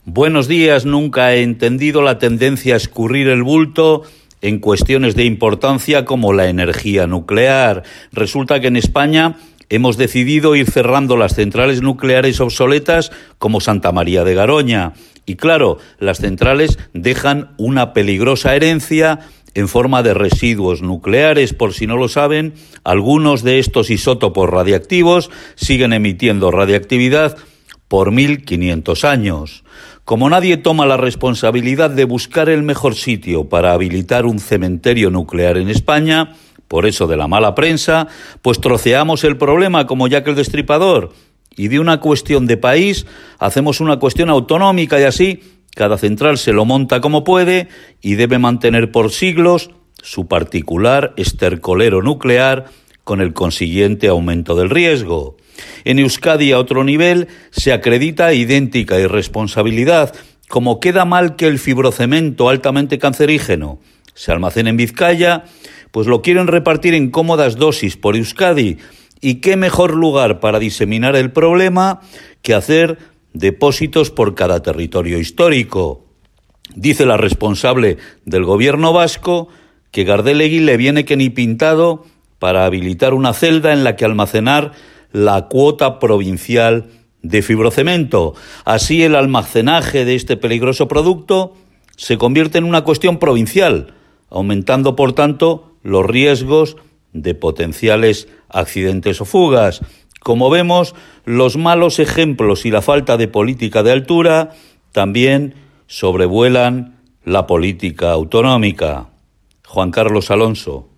Buenos días. Nunca he entendido la tendencia a escurrir el bulto en cuestiones de importancia como la energía nuclear. Resulta que en España hemos decidido ir cerrando las centrales nucleares obsoletas como Santa María de Garoña. Y claro, las centrales dejan una peligrosa herencia en forma de residuos nucleares. Por si no lo saben, algunos de estos isótopos radiactivos siguen emitiendo radiactividad por 1500 años. Como nadie toma la responsabilidad de buscar el mejor sitio para habilitar un cementerio nuclear en España, por eso de la mala prensa, pues troceamos el problema como Jack el Destripador, y de una cuestión de país hacemos una cuestión autonómica, y así cada central se lo monta como puede y debe mantener por siglos su particular estercolero nuclear, con el consiguiente aumento del riesgo. En Euskadi, a otro nivel, se acredita idéntica irresponsabilidad. Como queda mal que el fibrocemento altamente cancerígeno se almacene en Vizcaya, pues lo quieren repartir en cómodas dosis por Euskadi. ¿Y qué mejor lugar para diseminar el problema que hacer depósitos por cada territorio histórico? Dice la responsable del gobierno vasco que Gardelegui le viene que ni pintado para habilitar una celda en la que almacenar la cuota provincial de fibrocemento. Así el almacenaje de este peligroso producto se convierte en una cuestión provincial, aumentando por tanto los riesgos de potenciales accidentes o fugas. Como vemos, los malos ejemplos y la falta de política de altura también sobrevuelan la política autonómica. Juan Carlos Alonso.